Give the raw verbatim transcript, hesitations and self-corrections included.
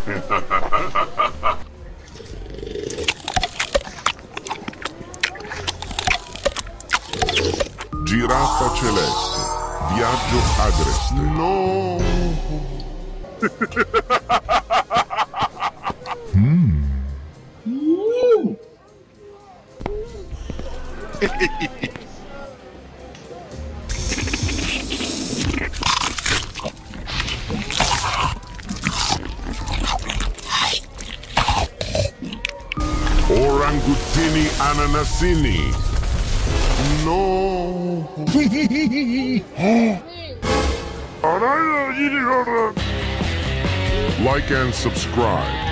Giraffa celeste, viaggio agreste. No! mm. Orangutini ananasini. No. Like and subscribe.